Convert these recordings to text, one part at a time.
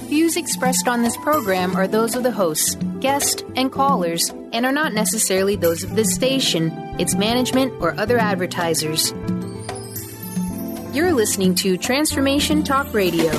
views expressed on this program are those of the hosts, guests, and callers, and are not necessarily those of this station, its management, or other advertisers. You're listening to Transformation Talk Radio.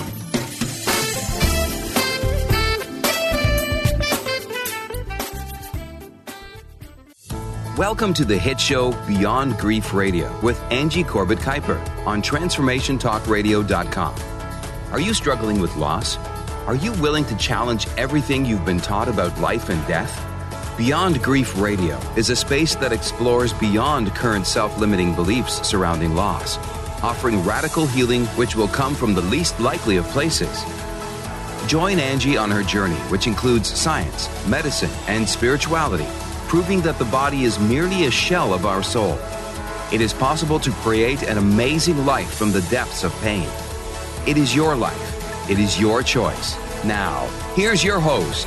Welcome to the hit show Beyond Grief Radio with Angie Corbett Kuiper on TransformationTalkRadio.com. Are you struggling with loss? Are you willing to challenge everything you've been taught about life and death? Beyond Grief Radio is a space that explores beyond current self-limiting beliefs surrounding loss, offering radical healing which will come from the least likely of places. Join Angie on her journey, which includes science, medicine, and spirituality, proving that the body is merely a shell of our soul. It is possible to create an amazing life from the depths of pain. It is your life. It is your choice. Now, here's your host.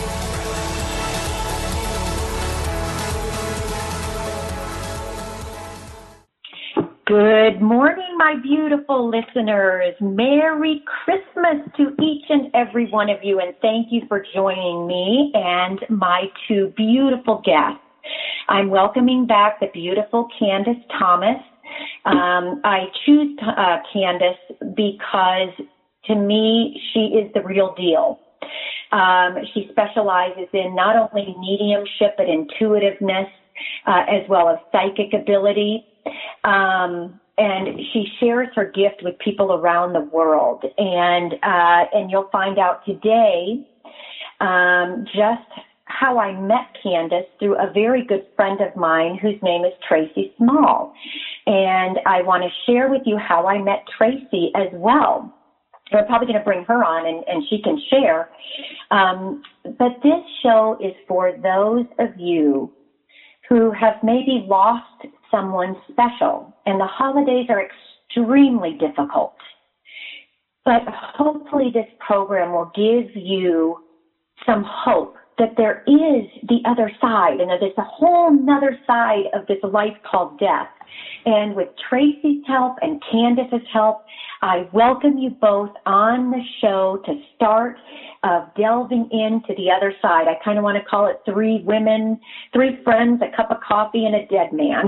Good morning, my beautiful listeners. Merry Christmas to each and every one of you, and thank you for joining me and my two beautiful guests. I'm welcoming back the beautiful Candace Thomas. I choose Candace because, to me, she is the real deal. She specializes in not only mediumship but intuitiveness, as well as psychic ability. And she shares her gift with people around the world. And you'll find out today, just how I met Candace through a very good friend of mine whose name is Tracy Small. And I want to share with you how I met Tracy as well. We're probably going to bring her on and she can share. But this show is for those of you who have maybe lost someone special, and the holidays are extremely difficult. But hopefully this program will give you some hope that there is the other side, and that there's a whole nother side of this life called death. And with Tracy's help and Candace's help, I welcome you both on the show to start delving into the other side. I kind of want to call it three women, three friends, a cup of coffee, and a dead man.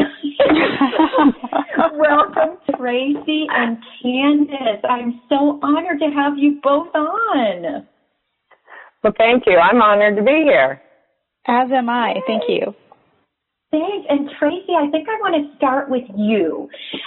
Welcome, Tracy and Candace. I'm so honored to have you both on. Well, thank you. I'm honored to be here. As am I. Yay. Thank you. Thanks. And Tracy, I think I want to start with you.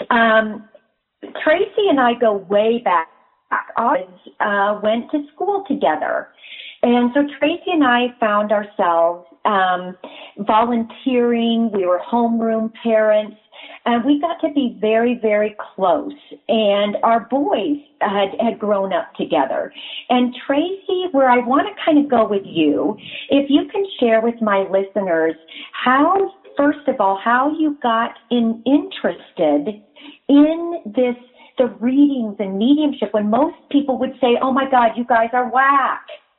Tracy and I go way back. Went to school together. And so Tracy and I found ourselves volunteering. We were homeroom parents. And we got to be very, very close. And our boys had grown up together. And Tracy, where I want to kind of go with you, if you can share with my listeners how, first of all, how you got interested in this, the readings and mediumship, when most people would say, oh my God, you guys are whack.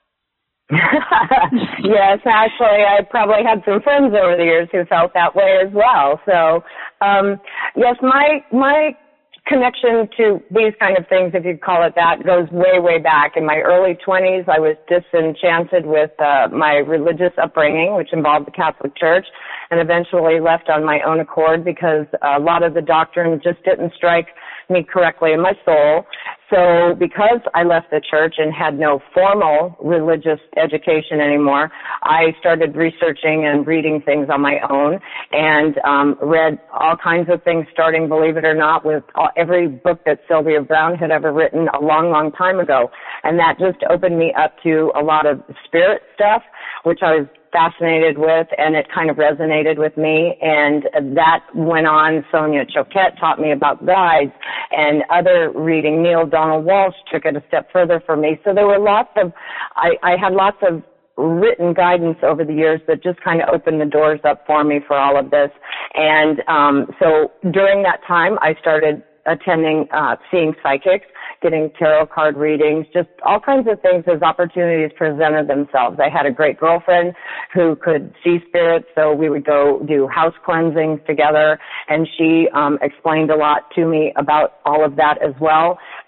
Yes, actually, I probably had some friends over the years who felt that way as well. So, yes, my connection to these kind of things, if you call it that, goes way, way back. In my early 20s, I was disenchanted with my religious upbringing, which involved the Catholic Church, and eventually left on my own accord because a lot of the doctrine just didn't strike me correctly in my soul. So because I left the church and had no formal religious education anymore, I started researching and reading things on my own and read all kinds of things, starting, believe it or not, with every book that Sylvia Browne had ever written a long, long time ago. And that just opened me up to a lot of spirit stuff, which I was fascinated with, and it kind of resonated with me, and that went on. Sonia Choquette taught me about guides, and other reading. Neil Donald Walsh took it a step further for me. So there were lots of, I had lots of written guidance over the years that just kind of opened the doors up for me for all of this. And so during that time, I started attending, seeing psychics, getting tarot card readings, just all kinds of things as opportunities presented themselves. I had a great girlfriend who could see spirits, so we would go do house cleansings together, and she explained a lot to me about all of that as well.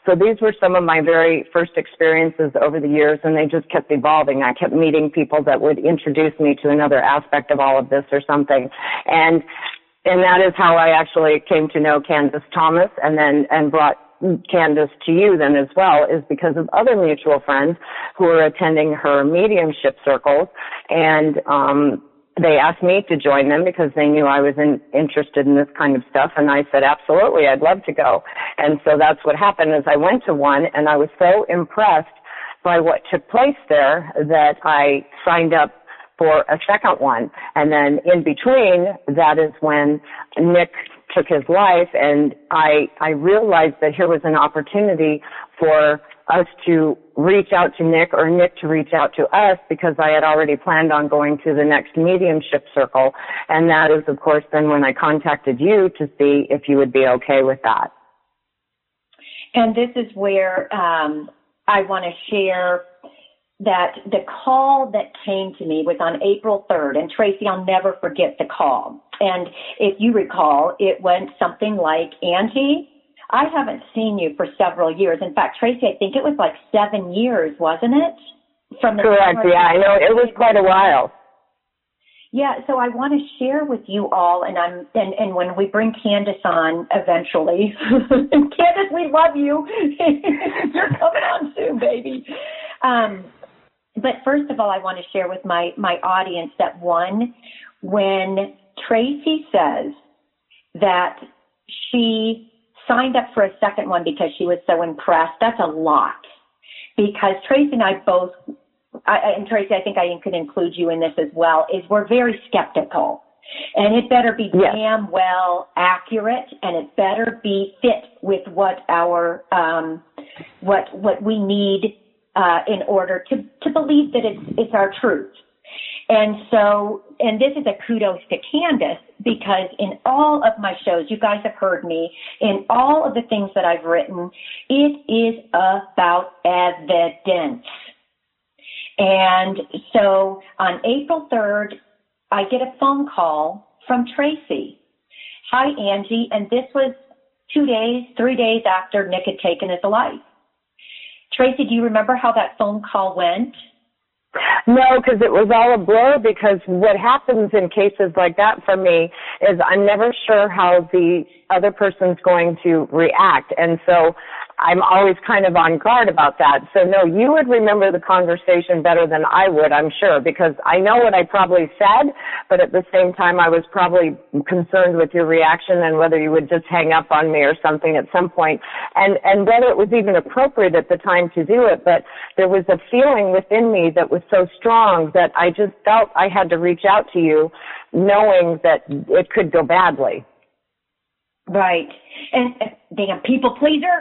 So these were some of my very first experiences over the years, and they just kept evolving. I kept meeting people that would introduce me to another aspect of all of this or something. And that is how I actually came to know Candace Thomas and brought Candace to you then as well, is because of other mutual friends who were attending her mediumship circles, and they asked me to join them because they knew I was interested in this kind of stuff, and I said, absolutely, I'd love to go. And so that's what happened. Is I went to one, and I was so impressed by what took place there that I signed up for a second one. And then in between, that is when Nick took his life, and I realized that here was an opportunity for us to reach out to Nick, or Nick to reach out to us, because I had already planned on going to the next mediumship circle. And that is, of course, then when I contacted you to see if you would be okay with that. And this is where I want to share that the call that came to me was on April 3rd. And Tracy, I'll never forget the call. And if you recall, it went something like, Angie, I haven't seen you for several years. In fact, Tracy, I think it was like 7 years, wasn't it? Correct, yeah, I know. It was quite a while. Yeah, so I want to share with you all, and when we bring Candace on eventually, Candace, we love you. You're coming on soon, baby. But first of all, I want to share with my audience that when Tracy says that she signed up for a second one because she was so impressed, that's a lot. Because Tracy and I both, and Tracy, I think I could include you in this as well, is we're very skeptical. And it better be damn well accurate, and it better be fit with what our, what we need in order to believe that it's our truth. And so, and this is a kudos to Candace, because in all of my shows, you guys have heard me, in all of the things that I've written, it is about evidence. And so on April 3rd, I get a phone call from Tracy. Hi, Angie. And this was 3 days after Nick had taken his life. Tracy, do you remember how that phone call went? No, because it was all a blur, because what happens in cases like that for me is I'm never sure how the other person's going to react. And so I'm always kind of on guard about that. So no, you would remember the conversation better than I would, I'm sure, because I know what I probably said, but at the same time I was probably concerned with your reaction and whether you would just hang up on me or something at some point, and whether it was even appropriate at the time to do it. But there was a feeling within me that was so strong that I just felt I had to reach out to you, knowing that it could go badly. Right. And damn people pleaser.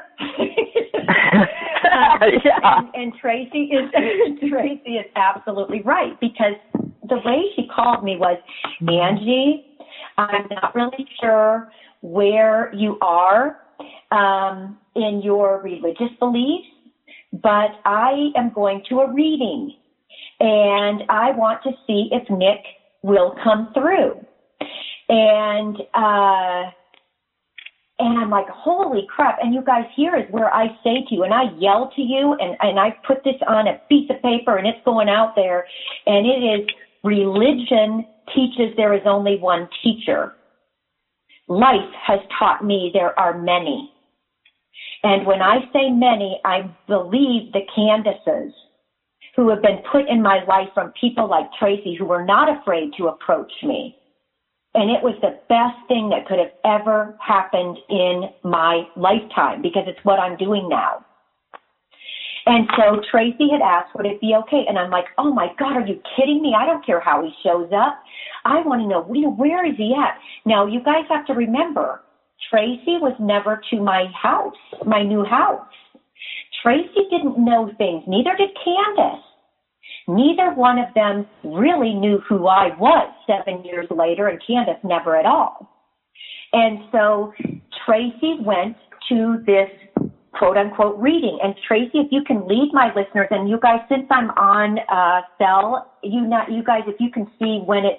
And Tracy is absolutely right, because the way she called me was, Angie, I'm not really sure where you are in your religious beliefs, but I am going to a reading, and I want to see if Nick will come through. And I'm like, holy crap. And you guys, here is where I say to you, and I yell to you, and I put this on a piece of paper, and it's going out there, and it is, religion teaches there is only one teacher. Life has taught me there are many. And when I say many, I believe the Candaces who have been put in my life from people like Tracy, who were not afraid to approach me. And it was the best thing that could have ever happened in my lifetime, because it's what I'm doing now. And so Tracy had asked, would it be okay? And I'm like, oh my God, are you kidding me? I don't care how he shows up. I want to know, where is he at? Now, you guys have to remember, Tracy was never to my house, my new house. Tracy didn't know things. Neither did Candace. Neither one of them really knew who I was 7 years later, and Candace never at all. And so Tracy went to this quote-unquote reading. And Tracy, if you can lead my listeners, and you guys, since I'm on cell, you guys, if you can see when it's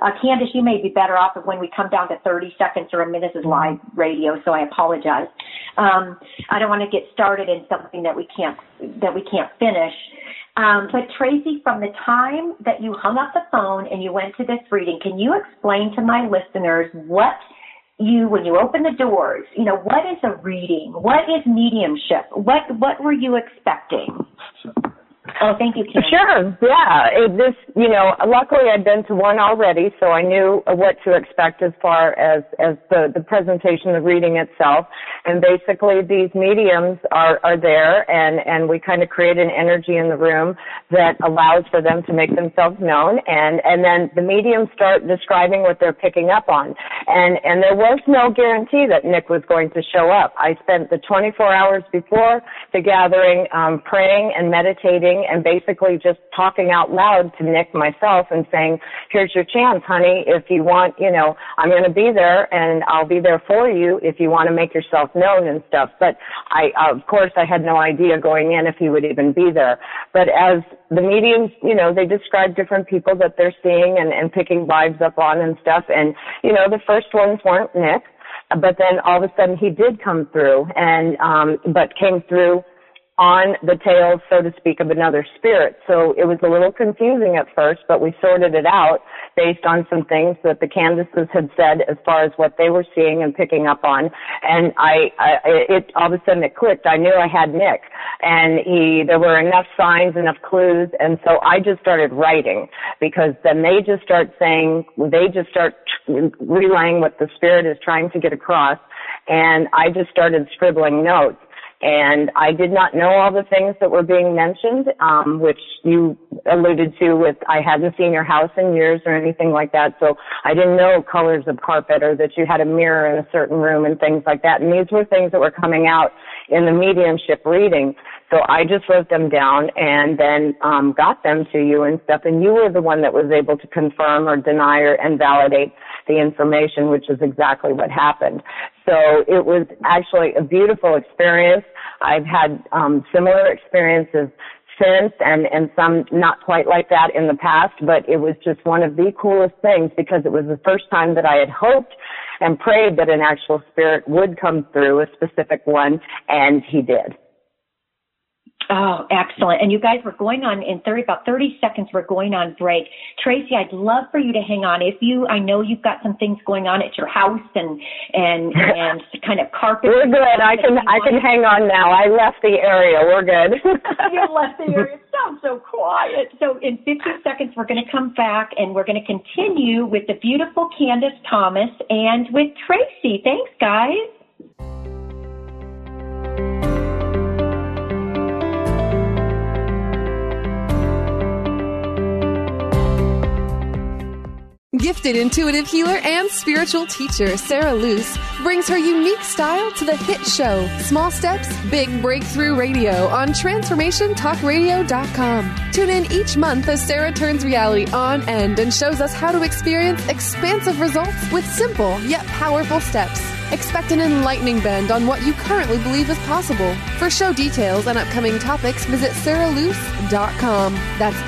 Candace, you may be better off when we come down to 30 seconds or a minute. This is live radio, so I apologize. I don't want to get started in something that we can't finish. But Tracy, from the time that you hung up the phone and you went to this reading, can you explain to my listeners when you open the doors, what is a reading? What is mediumship? What were you expecting? Oh, thank you, Kim. Sure. Yeah. Luckily I'd been to one already, so I knew what to expect as far as the presentation, the reading itself. And basically these mediums are there, and we kind of create an energy in the room that allows for them to make themselves known. And then the mediums start describing what they're picking up on. And there was no guarantee that Nick was going to show up. I spent the 24 hours before the gathering praying and meditating and basically just talking out loud to Nick, myself, and saying, here's your chance, honey. If you want, I'm going to be there, and I'll be there for you if you want to make yourself known and stuff. But of course, I had no idea going in if he would even be there. But as the mediums, they describe different people that they're seeing and picking vibes up on and stuff. And, the first ones weren't Nick, but then all of a sudden he did come through, but came through on the tail, so to speak, of another spirit. So it was a little confusing at first, but we sorted it out based on some things that the Candaces had said as far as what they were seeing and picking up on. And it all of a sudden it clicked. I knew I had Nick, and there were enough signs, enough clues, and so I just started writing, because then they just start relaying what the spirit is trying to get across, and I just started scribbling notes. And I did not know all the things that were being mentioned, which you alluded to with, I hadn't seen your house in years or anything like that. So I didn't know colors of carpet or that you had a mirror in a certain room and things like that. And these were things that were coming out in the mediumship reading. So I just wrote them down and then got them to you and stuff. And you were the one that was able to confirm or deny and validate the information, which is exactly what happened. So it was actually a beautiful experience. I've had similar experiences since, and some not quite like that in the past, but it was just one of the coolest things, because it was the first time that I had hoped and prayed that an actual spirit would come through, a specific one, and he did. Oh, excellent. And you guys, we're going on in about 30 seconds, we're going on break. Tracy, I'd love for you to hang on. I know you've got some things going on at your house and kind of carpet. We're good. I can hang on now. I left the area. We're good. You left the area. It sounds so quiet. So in 50 seconds, we're going to come back and we're going to continue with the beautiful Candace Thomas and with Tracy. Thanks, guys. Gifted intuitive healer and spiritual teacher Sarah Luce brings her unique style to the hit show Small Steps, Big Breakthrough Radio on TransformationTalkRadio.com. Tune in each month as Sarah turns reality on end and shows us how to experience expansive results with simple yet powerful steps. Expect an enlightening bend on what you currently believe is possible. For show details and upcoming topics, visit SarahLuce.com. That's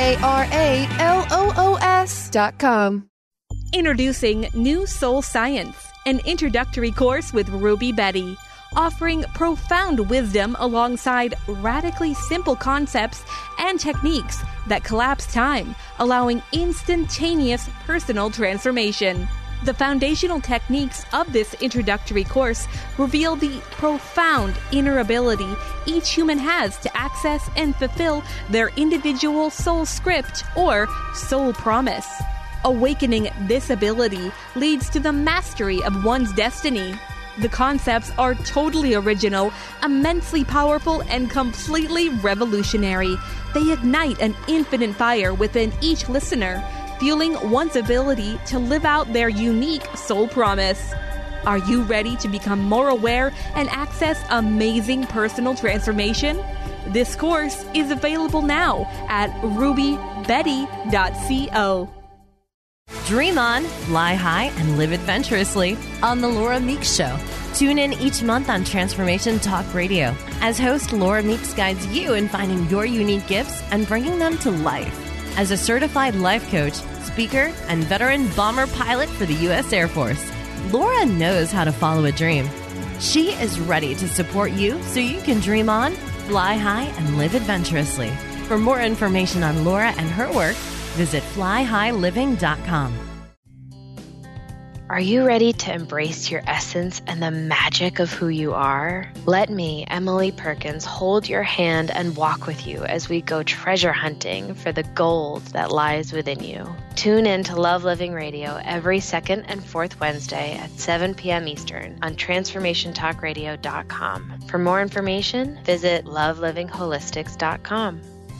SarahLoos.com. Introducing New Soul Science, an introductory course with Ruby Betty, offering profound wisdom alongside radically simple concepts and techniques that collapse time, allowing instantaneous personal transformation. The foundational techniques of this introductory course reveal the profound inner ability each human has to access and fulfill their individual soul script or soul promise. Awakening this ability leads to the mastery of one's destiny. The concepts are totally original, immensely powerful, and completely revolutionary. They ignite an infinite fire within each listener, fueling one's ability to live out their unique soul promise. Are you ready to become more aware and access amazing personal transformation? This course is available now at rubybetty.co. Dream on, fly high, and live adventurously on The Laura Meeks Show. Tune in each month on Transformation Talk Radio as host Laura Meeks guides you in finding your unique gifts and bringing them to life. as a certified life coach, speaker, and veteran bomber pilot for the U.S. Air Force. Laura knows how to follow a dream. She is ready to support you so you can dream on, fly high, and live adventurously. For more information on Laura and her work, visit flyhighliving.com. Are you ready to embrace your essence and the magic of who you are? Let me, Emily Perkins, hold your hand and walk with you as we go treasure hunting for the gold that lies within you. Tune in to Love Living Radio every second and fourth Wednesday at 7 p.m. Eastern on TransformationTalkRadio.com. For more information, visit lovelivingHolistics.com.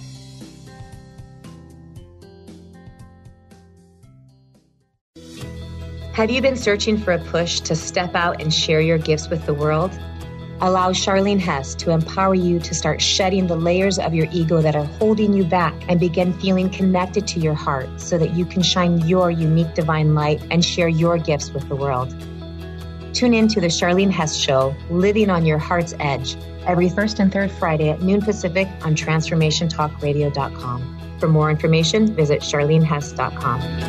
Have you been searching for a push to step out and share your gifts with the world? Allow Charlene Hess to empower you to start shedding the layers of your ego that are holding you back and begin feeling connected to your heart so that you can shine your unique divine light and share your gifts with the world. Tune in to the Charlene Hess Show, Living on Your Heart's Edge, every first and third Friday at noon Pacific on TransformationTalkRadio.com. For more information, visit CharleneHess.com.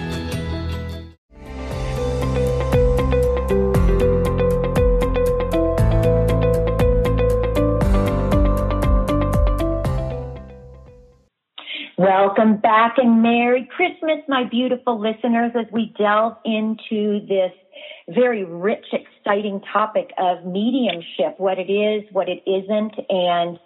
Welcome back and Merry Christmas, my beautiful listeners, as we delve into this very rich, exciting topic of mediumship, what it is, what it isn't. And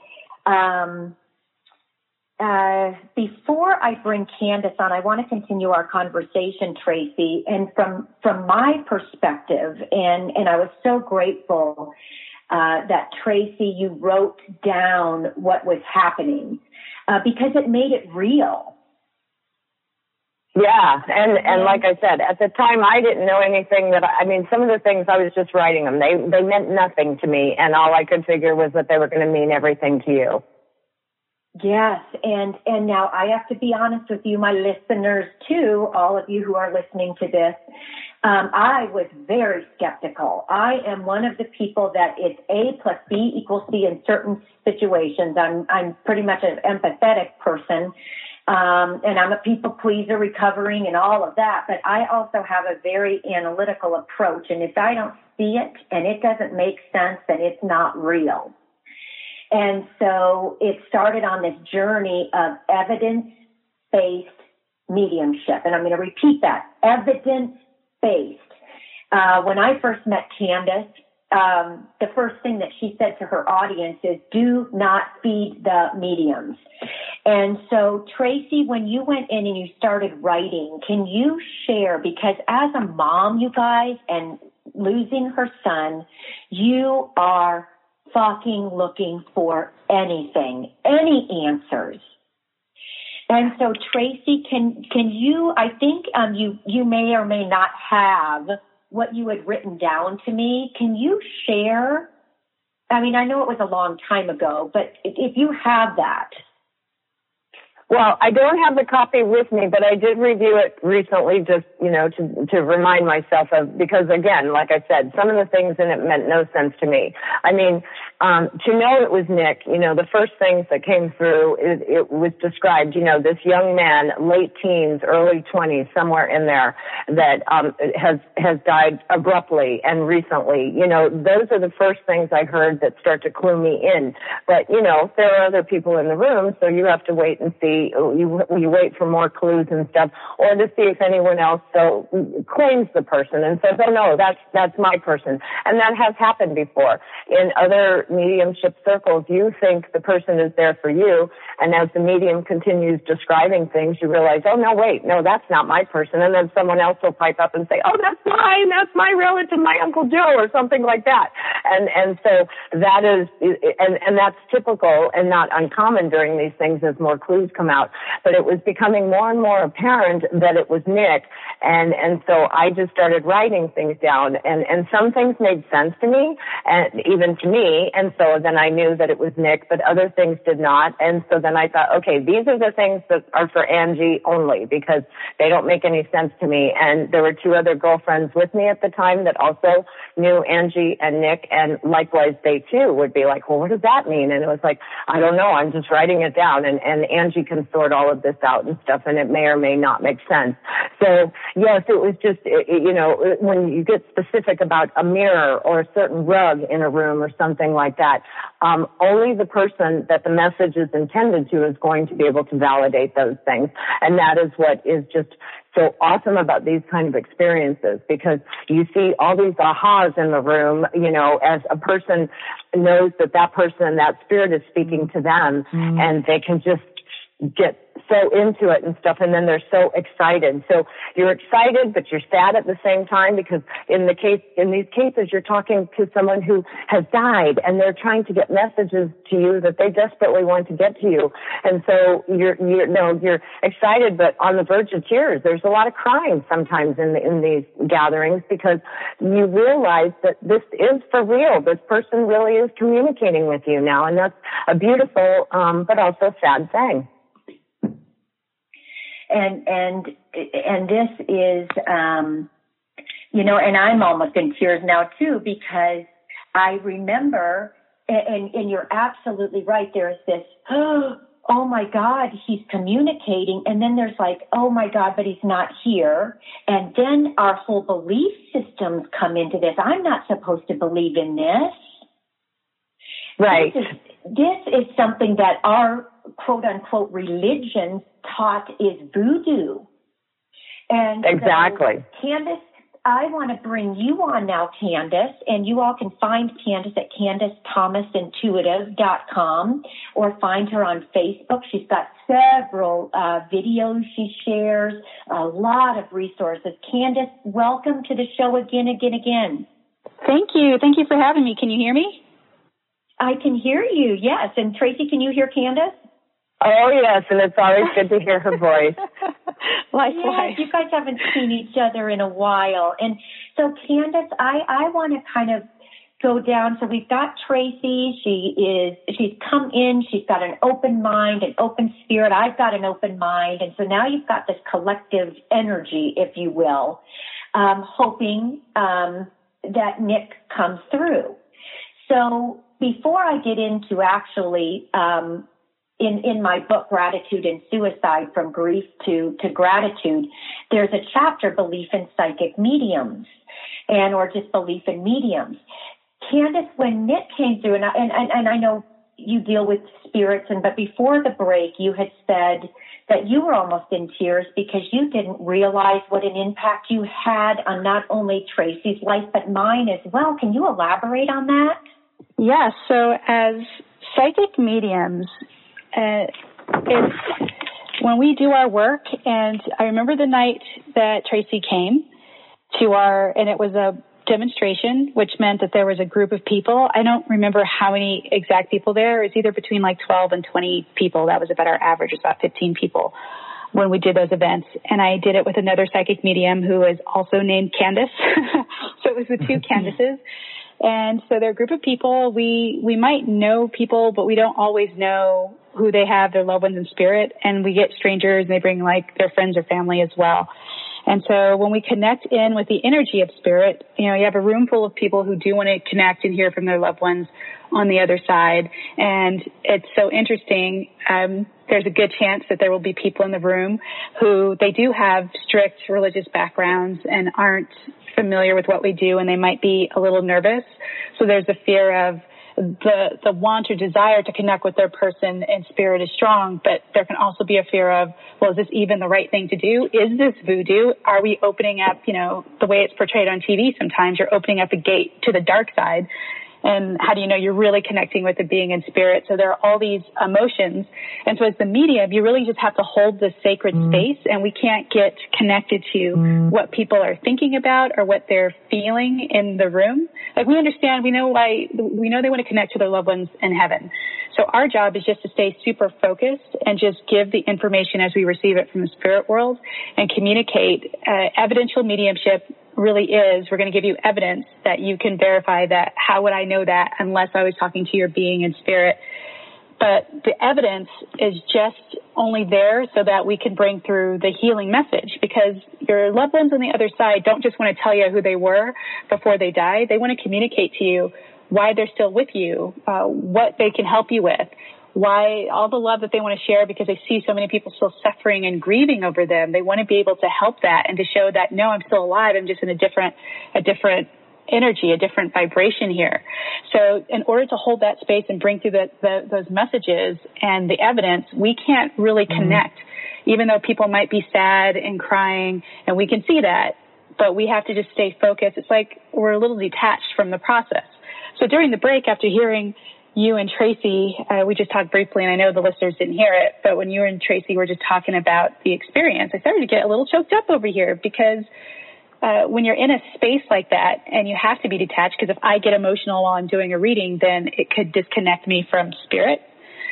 before I bring Candace on, I want to continue our conversation, Tracy. And from my perspective, and I was so grateful that, Tracy, you wrote down what was happening. Because it made it real. Yeah, and like I said, at the time I didn't know anything some of the things I was just writing them. They meant nothing to me, and all I could figure was that they were going to mean everything to you. Yes, and now I have to be honest with you, my listeners too, all of you who are listening to this. I was very skeptical. I am one of the people that it's A plus B equals C in certain situations. I'm pretty much an empathetic person, and I'm a people pleaser recovering and all of that. But I also have a very analytical approach. And if I don't see it and it doesn't make sense, then it's not real. And so it started on this journey of evidence-based mediumship. And I'm going to repeat that, evidence-based. When I first met Candace, the first thing that she said to her audience is, do not feed the mediums. And so, Tracy, when you went in and you started writing, can you share, because as a mom, you guys, and losing her son, you are fucking looking for anything, any answers. And so, Tracy, can you, I think you may or may not have what you had written down to me. Can you share? I mean, I know it was a long time ago, but if you have that. Well, I don't have the copy with me, but I did review it recently just, to remind myself of, because again, like I said, some of the things in it meant no sense to me. I mean, to know it was Nick, the first things that came through, it was described, this young man, late teens, early 20s, somewhere in there, that has died abruptly and recently. Those are the first things I heard that start to clue me in. But, there are other people in the room, so you have to wait and see. You wait for more clues and stuff, or to see if anyone else claims the person and says, oh no, that's my person. And that has happened before. In other mediumship circles, you think the person is there for you, and as the medium continues describing things, you realize, oh no, wait, no, that's not my person. And then someone else will pipe up and say, oh, that's my relative, my Uncle Joe, or something like that. And so that is, and that's typical and not uncommon during these things as more clues come out. But it was becoming more and more apparent that it was Nick. And so I just started writing things down, and some things made sense to me, and even to me, And so then I knew that it was Nick, but other things did not. And so then I thought, okay, these are the things that are for Angie only because they don't make any sense to me. And there were 2 other girlfriends with me at the time that also knew Angie and Nick. And likewise, they too would be like, well, what does that mean? And it was like, I don't know. I'm just writing it down. And Angie can sort all of this out and stuff. And it may or may not make sense. So yes, it was just, when you get specific about a mirror or a certain rug in a room or something like that, only the person that the message is intended to is going to be able to validate those things. And that is what is just so awesome about these kind of experiences, because you see all these ahas in the room, as a person knows that person, that spirit is speaking to them, and they can just get so into it and stuff, and then they're so excited. So you're excited, but you're sad at the same time, because in these cases, you're talking to someone who has died, and they're trying to get messages to you that they desperately want to get to you. And so you're excited, but on the verge of tears. There's a lot of crying sometimes in these gatherings, because you realize that this is for real. This person really is communicating with you now, and that's a beautiful, but also sad thing. And this is, and I'm almost in tears now too, because I remember, and you're absolutely right. There's this, oh my God, he's communicating. And then there's like, oh my God, but he's not here. And then our whole belief systems come into this. I'm not supposed to believe in this. Right. This is something that our quote unquote religions taught is voodoo. And exactly. So, Candace, I want to bring you on now, Candace, and you all can find Candace at CandaceThomasintuitive.com or find her on Facebook. She's got several videos she shares, a lot of resources. Candace, welcome to the show again. Thank you. Thank you for having me. Can you hear me? I can hear you, yes. And Tracy, can you hear Candace? Oh, yes, and it's always good to hear her voice. Likewise. Yes, you guys haven't seen each other in a while. And so, Candace, I want to kind of go down. So we've got Tracy. She's come in. She's got an open mind, an open spirit. I've got an open mind. And so now you've got this collective energy, if you will, hoping that Nick comes through. So before I get into actually in my book, Gratitude and Suicide, From Grief to Gratitude, there's a chapter, Belief in Psychic Mediums, or just belief in mediums. Candace, when Nick came through, and I know you deal with spirits, but before the break, you had said that you were almost in tears because you didn't realize what an impact you had on not only Tracy's life, but mine as well. Can you elaborate on that? Yeah, so as psychic mediums, it's when we do our work, and I remember the night that Tracy came to and it was a demonstration, which meant that there was a group of people. I don't remember how many exact people there. It was either between like 12 and 20 people. That was about our average, was about 15 people when we did those events. And I did it with another psychic medium who is also named Candace. So it was with 2 Candaces. And so they're a group of people. We might know people, but we don't always know who they have, their loved ones in spirit. And we get strangers and they bring like their friends or family as well. And so when we connect in with the energy of spirit, you have a room full of people who do want to connect and hear from their loved ones on the other side. And it's so interesting. There's a good chance that there will be people in the room who they do have strict religious backgrounds and aren't familiar with what we do, and they might be a little nervous. So there's a fear of the want or desire to connect with their person in spirit is strong, but there can also be a fear of, well, is this even the right thing to do? Is this voodoo? Are we opening up, the way it's portrayed on TV sometimes, you're opening up a gate to the dark side. And how do you know you're really connecting with the being in spirit? So there are all these emotions. And so as the medium, you really just have to hold this sacred space, and we can't get connected to what people are thinking about or what they're feeling in the room. Like we understand, we know they want to connect to their loved ones in heaven. So our job is just to stay super focused and just give the information as we receive it from the spirit world and communicate evidential mediumship, really is, we're going to give you evidence that you can verify that. How would I know that unless I was talking to your being and spirit? But the evidence is just only there so that we can bring through the healing message, because your loved ones on the other side don't just want to tell you who they were before they died. They want to communicate to you why they're still with you, what they can help you with, why all the love that they want to share, because they see so many people still suffering and grieving over them. They want to be able to help that and to show that, no, I'm still alive. I'm just in a different energy, a different vibration here. So in order to hold that space and bring through those messages and the evidence, we can't really connect, even though people might be sad and crying, and we can see that, but we have to just stay focused. It's like we're a little detached from the process. So during the break, after hearing you and Tracy, we just talked briefly, and I know the listeners didn't hear it, but when you and Tracy were just talking about the experience, I started to get a little choked up over here, because when you're in a space like that and you have to be detached, because if I get emotional while I'm doing a reading, then it could disconnect me from spirit.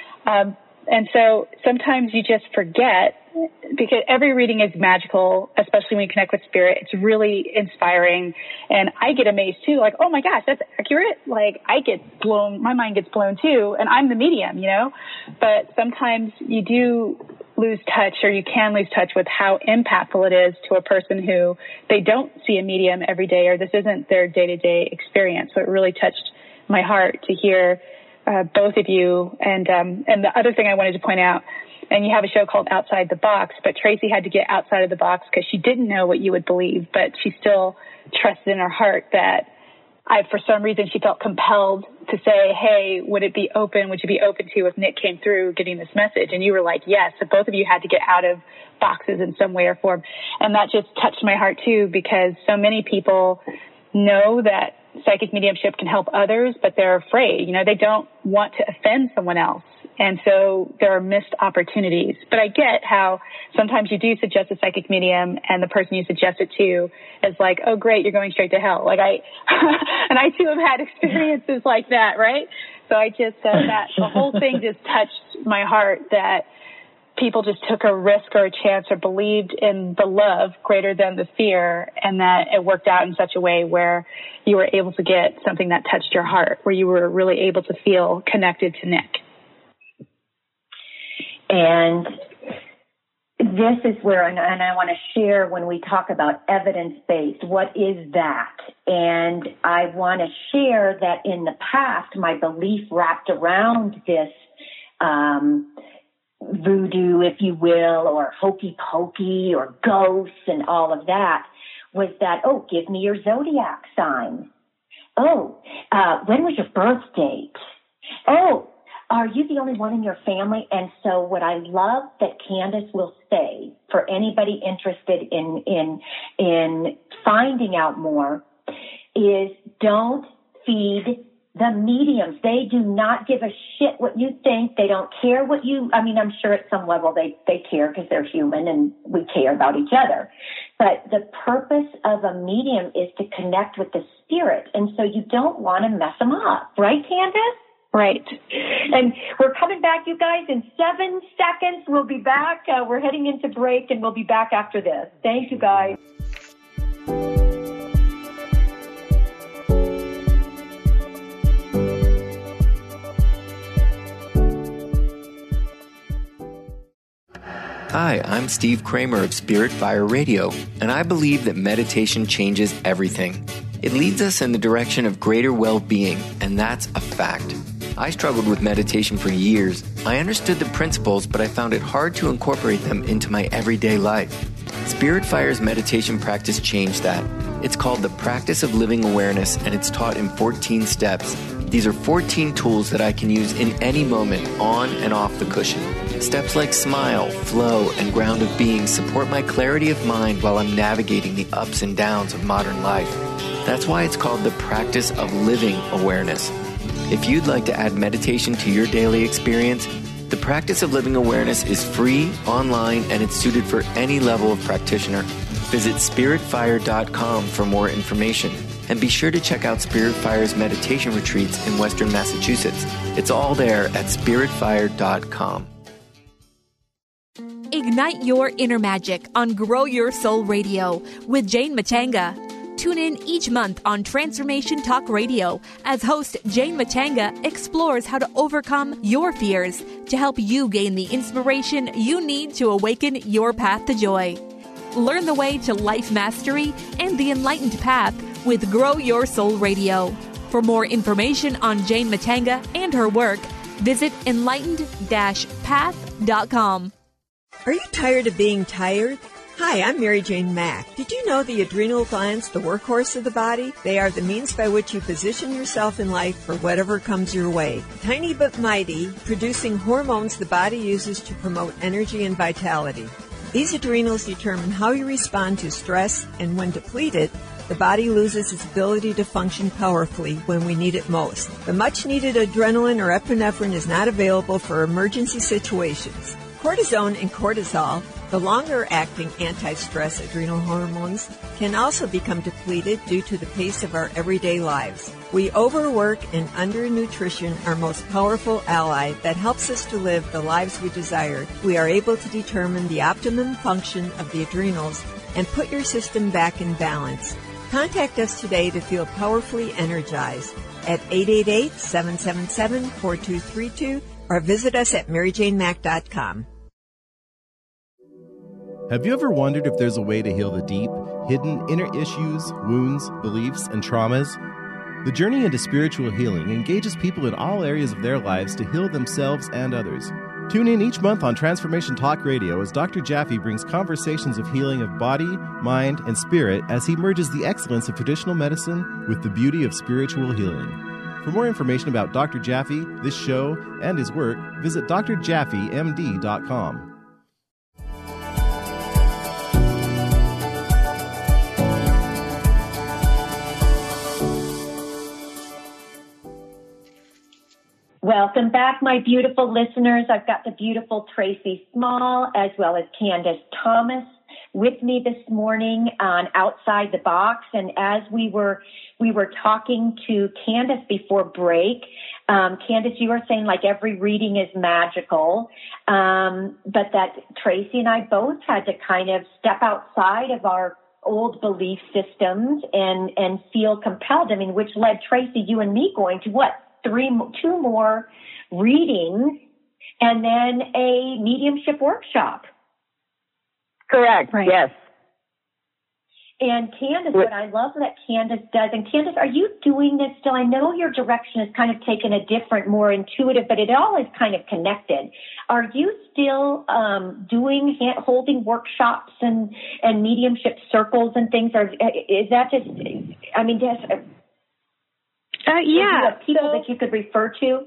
And so sometimes you just forget, because every reading is magical, especially when you connect with spirit. It's really inspiring. And I get amazed too, like, oh my gosh, that's accurate. Like my mind gets blown too. And I'm the medium, but sometimes you do lose touch, or you can lose touch with how impactful it is to a person who they don't see a medium every day, or this isn't their day-to-day experience. So it really touched my heart to hear both of you. And the other thing I wanted to point out, and you have a show called Outside the Box, but Tracy had to get outside of the box because she didn't know what you would believe, but she still trusted in her heart that for some reason, she felt compelled to say, hey, would you be open to if Nick came through getting this message? And you were like, yes. So both of you had to get out of boxes in some way or form. And that just touched my heart too, because so many people know that psychic mediumship can help others, but they're afraid. They don't want to offend someone else. And so there are missed opportunities. But I get how sometimes you do suggest a psychic medium and the person you suggest it to is like, oh, great, you're going straight to hell. Like and I too have had experiences like that, right? So I just, that the whole thing just touched my heart, that people just took a risk or a chance or believed in the love greater than the fear, and that it worked out in such a way where you were able to get something that touched your heart, where you were really able to feel connected to Nick. And this is where, and I want to share when we talk about evidence-based, what is that? And I want to share that in the past, my belief wrapped around this voodoo, if you will, or hokey pokey or ghosts and all of that, was that, oh, give me your zodiac sign. Oh, when was your birth date? Oh, are you the only one in your family? And so what I love that Candace will say for anybody interested in finding out more is, don't feed the mediums. They do not give a shit what you think. They don't care what I'm sure at some level they care because they're human and we care about each other. But the purpose of a medium is to connect with the spirit. And so you don't want to mess them up. Right, Candace? Right. And we're coming back, you guys, in 7 seconds. We'll be back. We're heading into break, and we'll be back after this. Thank you, guys. Hi, I'm Steve Kramer of Spirit Fire Radio, and I believe that meditation changes everything. It leads us in the direction of greater well-being, and that's a fact. I struggled with meditation for years. I understood the principles, but I found it hard to incorporate them into my everyday life. Spirit Fire's meditation practice changed that. It's called the Practice of Living Awareness, and it's taught in 14 steps. These are 14 tools that I can use in any moment, on and off the cushion. Steps like smile, flow, and ground of being support my clarity of mind while I'm navigating the ups and downs of modern life. That's why it's called the Practice of Living Awareness. If you'd like to add meditation to your daily experience, the Practice of Living Awareness is free, online, and it's suited for any level of practitioner. Visit spiritfire.com for more information. And be sure to check out Spirit Fire's meditation retreats in Western Massachusetts. It's all there at spiritfire.com. Ignite your inner magic on Grow Your Soul Radio with Jane Matanga. Tune in each month on Transformation Talk Radio as host Jane Matanga explores how to overcome your fears to help you gain the inspiration you need to awaken your path to joy. Learn the way to life mastery and the enlightened path with Grow Your Soul Radio. For more information on Jane Matanga and her work, visit enlightened-path.com. Are you tired of being tired? Hi, I'm Mary Jane Mack. Did you know the adrenal glands, the workhorse of the body? They are the means by which you position yourself in life for whatever comes your way. Tiny but mighty, producing hormones the body uses to promote energy and vitality. These adrenals determine how you respond to stress, and when depleted, the body loses its ability to function powerfully when we need it most. The much-needed adrenaline or epinephrine is not available for emergency situations. Cortisone and cortisol, the longer-acting anti-stress adrenal hormones, can also become depleted due to the pace of our everyday lives. We overwork and undernutrition, our most powerful ally that helps us to live the lives we desire. We are able to determine the optimum function of the adrenals and put your system back in balance. Contact us today to feel powerfully energized at 888-777-4232 or visit us at maryjanemack.com. Have you ever wondered if there's a way to heal the deep, hidden inner issues, wounds, beliefs, and traumas? The journey into spiritual healing engages people in all areas of their lives to heal themselves and others. Tune in each month on Transformation Talk Radio as Dr. Jaffe brings conversations of healing of body, mind, and spirit as he merges the excellence of traditional medicine with the beauty of spiritual healing. For more information about Dr. Jaffe, this show, and his work, visit drjaffemd.com. Welcome back, my beautiful listeners. I've got the beautiful Tracy Small as well as Candace Thomas with me this morning on Outside the Box. And as we were talking to Candace before break, Candace, you were saying like every reading is magical, but that Tracy and I both had to kind of step outside of our old belief systems and feel compelled. I mean, which led Tracy, you and me going to what? Two more readings, and then a mediumship workshop. Correct, right. Yes. And Candace, what I love that Candace does, and Candace, are you doing this still? I know your direction has kind of taken a different, more intuitive, but it all is kind of connected. Are you still holding workshops and mediumship circles and things? Or is that just, I mean, just... Yeah. Do you have people that you could refer to?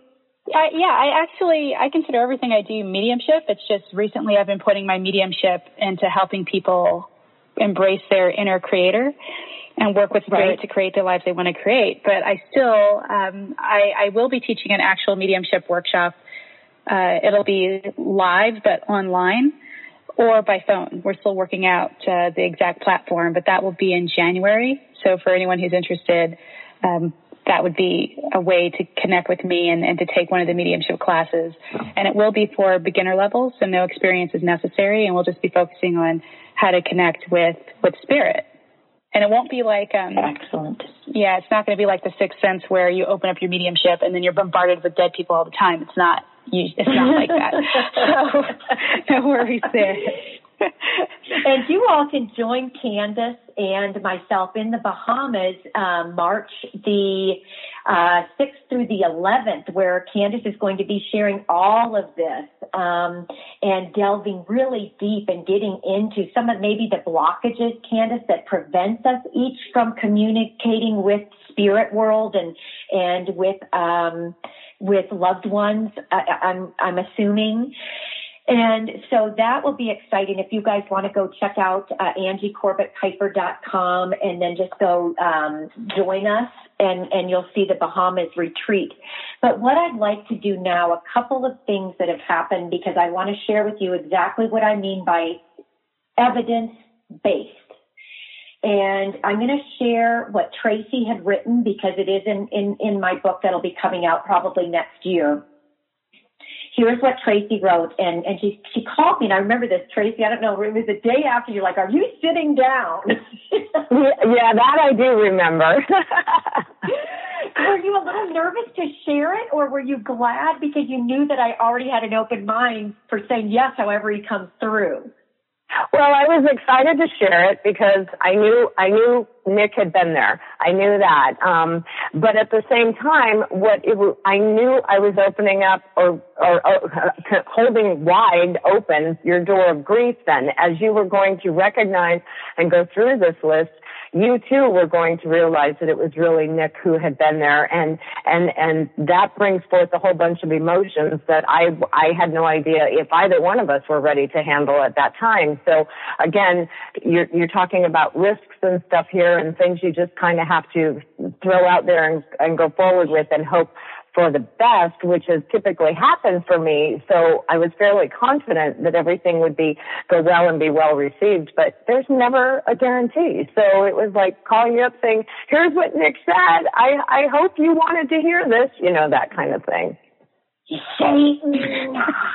I consider everything I do mediumship. It's just recently I've been putting my mediumship into helping people embrace their inner creator and work with spirit to create the lives they want to create. But I still, I will be teaching an actual mediumship workshop. It'll be live, but online or by phone. We're still working out the exact platform, but that will be in January. So for anyone who's interested, that would be a way to connect with me and to take one of the mediumship classes. And it will be for beginner levels, so no experience is necessary, and we'll just be focusing on how to connect with spirit. And it won't be like... Excellent. Yeah, it's not going to be like the Sixth Sense where you open up your mediumship and then you're bombarded with dead people all the time. It's not like that. So no worries there. And you all can join Candace and myself in the Bahamas March the 6th through the 11th, where Candace is going to be sharing all of this and delving really deep and getting into some of maybe the blockages, Candace, that prevents us each from communicating with spirit world and with loved ones, I'm assuming. And so that will be exciting. If you guys want to go check out AngieCorbettKuiper.com and then just go join us, and you'll see the Bahamas retreat. But what I'd like to do now, a couple of things that have happened, because I want to share with you exactly what I mean by evidence-based. And I'm going to share what Tracy had written, because it is in my book that'll be coming out probably next year. Here's what Tracy wrote, and she called me, and I remember this, Tracy, I don't know, it was the day after, you're like, are you sitting down? Yeah, that I do remember. Were you a little nervous to share it, or were you glad because you knew that I already had an open mind for saying yes, however he comes through? Well, I was excited to share it because I knew Nick had been there. I knew that. But at the same time, I knew I was opening up or holding wide open your door of grief then. As you were going to recognize and go through this list, you too were going to realize that it was really Nick who had been there, and that brings forth a whole bunch of emotions that I had no idea if either one of us were ready to handle at that time. So again, you're talking about risks and stuff here and things you just kind of have to throw out there and go forward with and hope for the best, which has typically happened for me. So I was fairly confident that everything would go well and be well received, but there's never a guarantee. So it was like calling you up saying, here's what Nick said. I hope you wanted to hear this, that kind of thing. Satan.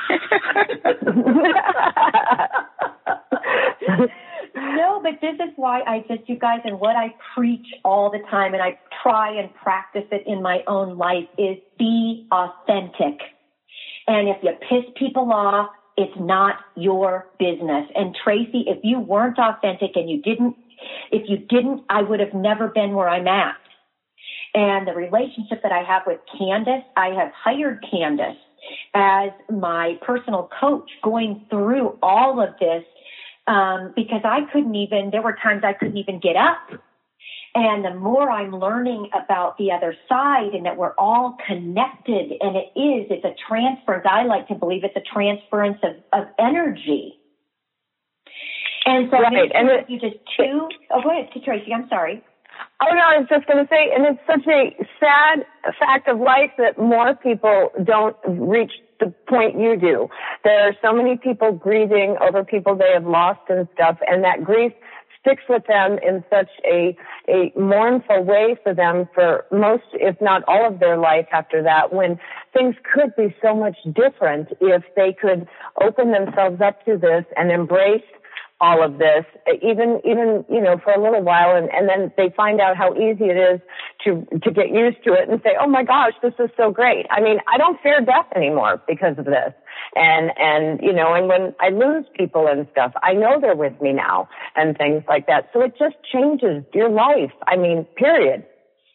No, but this is why you guys, and what I preach all the time, and I try and practice it in my own life, is be authentic. And if you piss people off, it's not your business. And Tracy, if you weren't authentic and if you didn't, I would have never been where I'm at. And the relationship that I have with Candace, I have hired Candace as my personal coach going through all of this. Because there were times I couldn't even get up. And the more I'm learning about the other side and that we're all connected, and it's a transference. I like to believe it's a transference of energy. And so right. go ahead, Tracy, I'm sorry. Oh, no, I was just going to say, and it's such a sad fact of life that more people don't reach the point you do. There are so many people grieving over people they have lost and stuff, and that grief sticks with them in such a mournful way for them for most, if not all of their life after that, when things could be so much different if they could open themselves up to this and embrace all of this, even for a little while, and then they find out how easy it is to get used to it and say, oh my gosh, this is so great. I mean, I don't fear death anymore because of this. And when I lose people and stuff, I know they're with me now and things like that. So it just changes your life. I mean, period.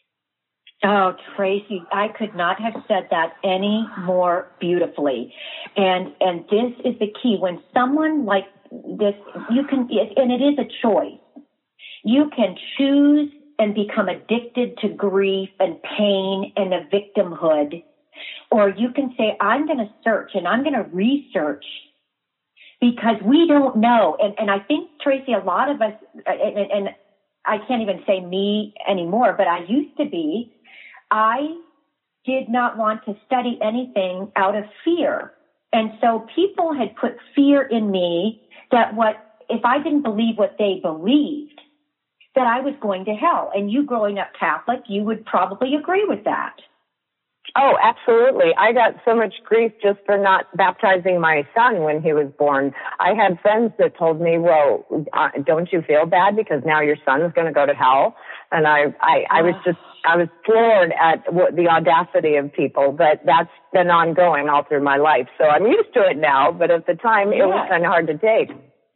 Oh, Tracy, I could not have said that any more beautifully. And this is the key. When someone like this, and it is a choice. You can choose and become addicted to grief and pain and a victimhood, or you can say, I'm going to search and I'm going to research, because we don't know. And I think, Tracy, a lot of us, and I can't even say me anymore, but I used to be, I did not want to study anything out of fear. And so people had put fear in me that if I didn't believe what they believed, that I was going to hell. And you growing up Catholic, you would probably agree with that. Oh, absolutely. I got so much grief just for not baptizing my son when he was born. I had friends that told me, well, don't you feel bad because now your son is going to go to hell? And I was floored at the audacity of people, but that's been ongoing all through my life. So I'm used to it now, but at the time it was kind of hard to take.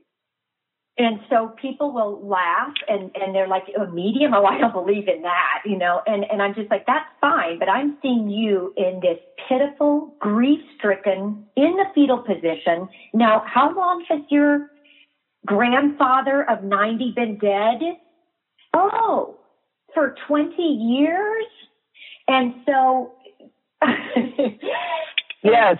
And so people will laugh and they're like, a medium? Oh, I don't believe in that, and I'm just like, that's fine. But I'm seeing you in this pitiful, grief-stricken, in the fetal position. Now, how long has your grandfather of 90 been dead? Oh, for 20 years? And so... Yes.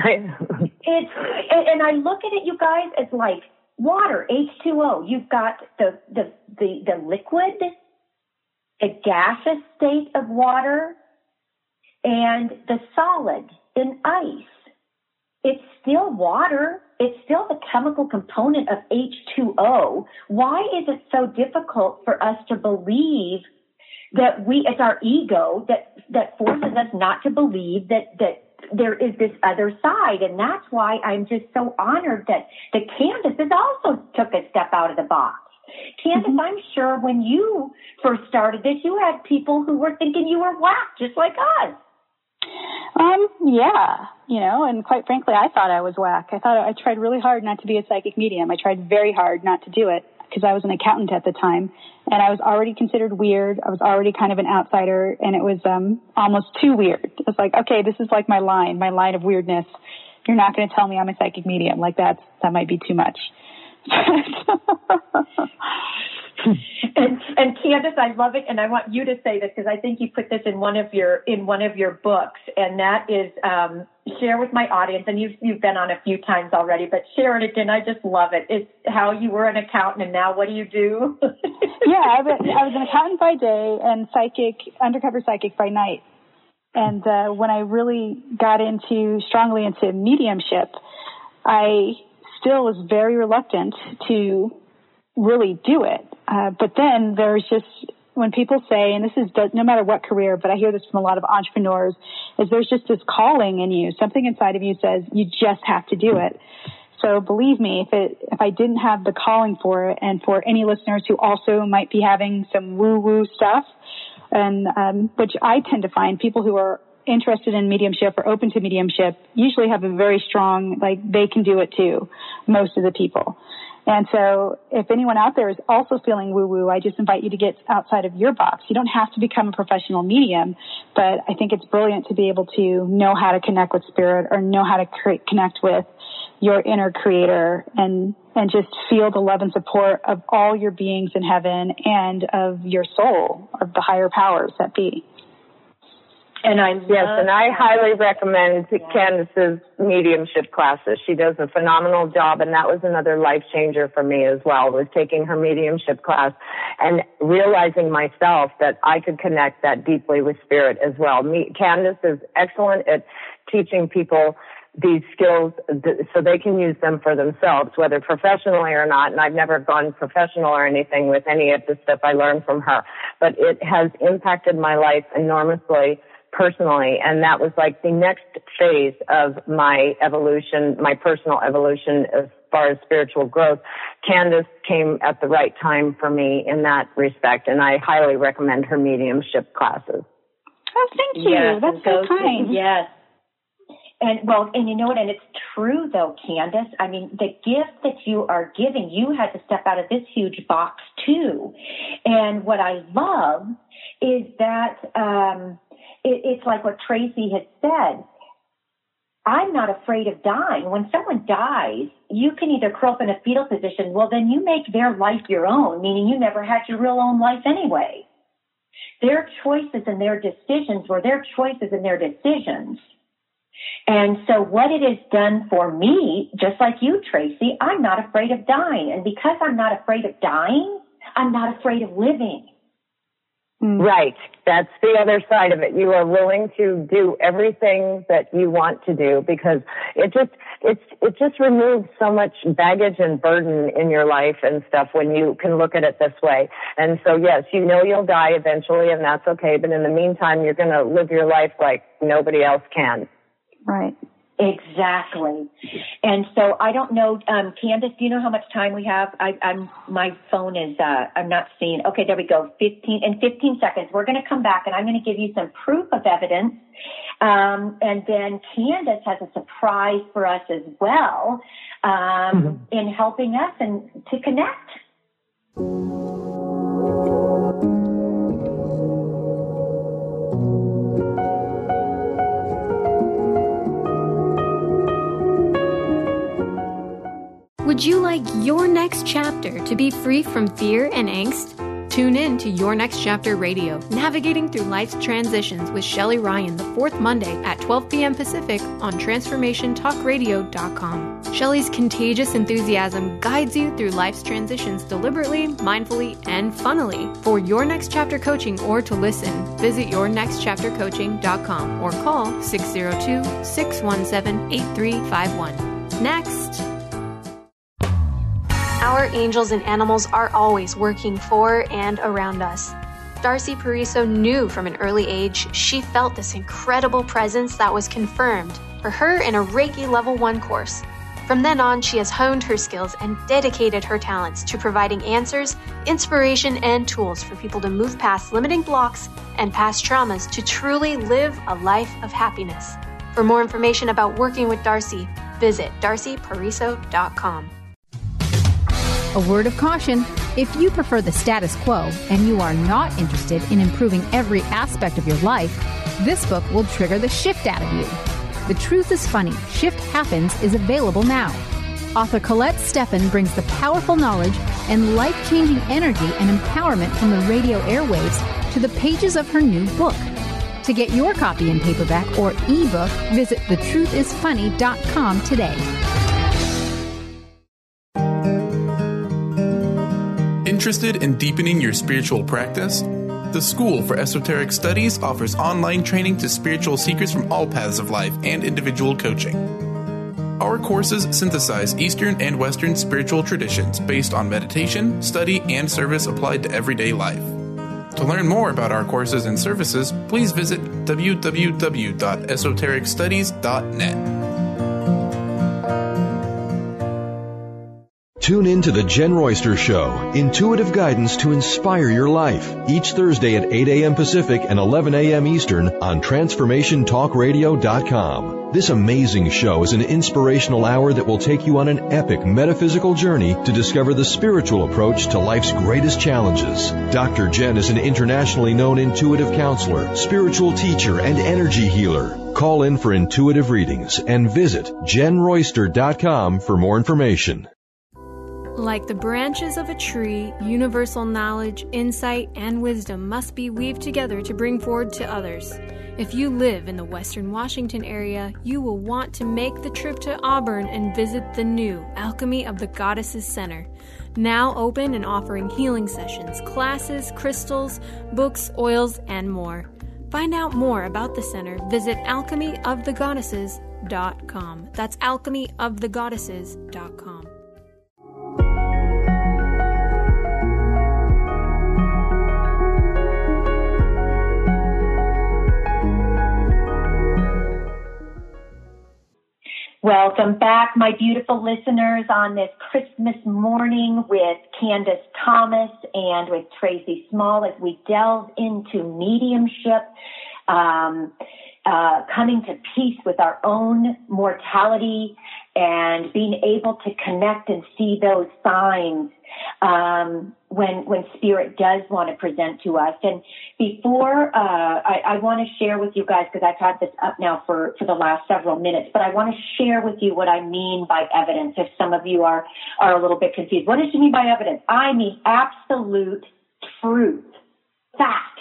And I look at it, you guys, it's like water, H2O. You've got the liquid, the gaseous state of water, and the solid in ice. It's still water. It's still the chemical component of H2O. Why is it so difficult for us to believe that it's our ego that forces us not to believe that there is this other side? And that's why I'm just so honored that Candace has also took a step out of the box. Candace, I'm sure when you first started this, you had people who were thinking you were whack, just like us. Yeah, and quite frankly, I thought I was whack. I tried really hard not to be a psychic medium. I tried very hard not to do it because I was an accountant at the time, and I was already considered weird. I was already kind of an outsider, and it was almost too weird. It was like, okay, this is like my line of weirdness. You're not going to tell me I'm a psychic medium. Like that might be too much. And Candace, I love it, and I want you to say this because I think you put this in one of your books, and that is share with my audience. And you've been on a few times already, but share it again. I just love it. It's how you were an accountant, and now what do you do? Yeah, I was an accountant by day and undercover psychic by night. And when I really got strongly into mediumship, I still was very reluctant to really do it. But then there's just, when people say, and this is no matter what career, but I hear this from a lot of entrepreneurs, is there's just this calling in you. Something inside of you says you just have to do it. So believe me, if I didn't have the calling for it, and for any listeners who also might be having some woo-woo stuff, and which I tend to find people who are interested in mediumship or open to mediumship usually have a very strong, they can do it too, most of the people. And so if anyone out there is also feeling woo-woo, I just invite you to get outside of your box. You don't have to become a professional medium, but I think it's brilliant to be able to know how to connect with spirit or know how to connect with your inner creator and just feel the love and support of all your beings in heaven and of your soul, of the higher powers that be. And I highly recommend Candace's mediumship classes. She does a phenomenal job, and that was another life changer for me as well, was taking her mediumship class and realizing myself that I could connect that deeply with spirit as well. Candace is excellent at teaching people these skills so they can use them for themselves, whether professionally or not. And I've never gone professional or anything with any of the stuff I learned from her, but it has impacted my life enormously personally, and that was like the next phase of my evolution, my personal evolution as far as spiritual growth. Candace came at the right time for me in that respect, and I highly recommend her mediumship classes. Oh, thank you. Yes, that's so kind. Yes. And you know what, and it's true though, Candace. I mean, the gift that you are giving, you had to step out of this huge box too. And what I love is that, it's like what Tracy had said. I'm not afraid of dying. When someone dies, you can either curl up in a fetal position. Well, then you make their life your own, meaning you never had your real own life anyway. Their choices and their decisions were their choices and their decisions. And so what it has done for me, just like you, Tracy, I'm not afraid of dying. And because I'm not afraid of dying, I'm not afraid of living. Right. That's the other side of it. You are willing to do everything that you want to do because it just removes so much baggage and burden in your life and stuff when you can look at it this way. And so, yes, you'll die eventually, and that's okay. But in the meantime, you're going to live your life like nobody else can. Right. Exactly. And so I don't know, Candace, do you know how much time we have? My phone is, I'm not seeing. Okay, there we go. 15 seconds. We're going to come back and I'm going to give you some proof of evidence. And then Candace has a surprise for us as well, in helping us and to connect. Would you like your next chapter to be free from fear and angst? Tune in to Your Next Chapter Radio, navigating through life's transitions with Shelley Ryan the fourth Monday at 12 p.m. Pacific on TransformationTalkRadio.com. Shelley's contagious enthusiasm guides you through life's transitions deliberately, mindfully, and funnily. For Your Next Chapter coaching or to listen, visit YourNextChapterCoaching.com or call 602-617-8351. Next. Our angels and animals are always working for and around us. Darcy Pariso knew from an early age she felt this incredible presence that was confirmed for her in a Reiki Level 1 course. From then on, she has honed her skills and dedicated her talents to providing answers, inspiration, and tools for people to move past limiting blocks and past traumas to truly live a life of happiness. For more information about working with Darcy, visit darcypariso.com. A word of caution: if you prefer the status quo and you are not interested in improving every aspect of your life, this book will trigger the shift out of you. The Truth is Funny, Shift Happens is available now. Author Colette Steffen brings the powerful knowledge and life-changing energy and empowerment from the radio airwaves to the pages of her new book. To get your copy in paperback or ebook, visit thetruthisfunny.com today. Interested in deepening your spiritual practice? The School for Esoteric Studies offers online training to spiritual seekers from all paths of life and individual coaching. Our courses synthesize Eastern and Western spiritual traditions based on meditation, study, and service applied to everyday life. To learn more about our courses and services, please visit www.esotericstudies.net. Tune in to The Jen Royster Show, intuitive guidance to inspire your life, each Thursday at 8 a.m. Pacific and 11 a.m. Eastern on TransformationTalkRadio.com. This amazing show is an inspirational hour that will take you on an epic metaphysical journey to discover the spiritual approach to life's greatest challenges. Dr. Jen is an internationally known intuitive counselor, spiritual teacher, and energy healer. Call in for intuitive readings and visit JenRoyster.com for more information. Like the branches of a tree, universal knowledge, insight, and wisdom must be weaved together to bring forward to others. If you live in the Western Washington area, you will want to make the trip to Auburn and visit the new Alchemy of the Goddesses Center. Now open and offering healing sessions, classes, crystals, books, oils, and more. Find out more about the center. Visit alchemyofthegoddesses.com. That's alchemyofthegoddesses.com. Welcome back, my beautiful listeners, on this Christmas morning with Candace Thomas and with Tracy Small as we delve into mediumship, coming to peace with our own mortality and being able to connect and see those signs when Spirit does want to present to us. And before I want to share with you guys, because I've had this up now for the last several minutes, but I want to share with you what I mean by evidence, if some of you are a little bit confused. What does she mean by evidence? I mean absolute truth, fact.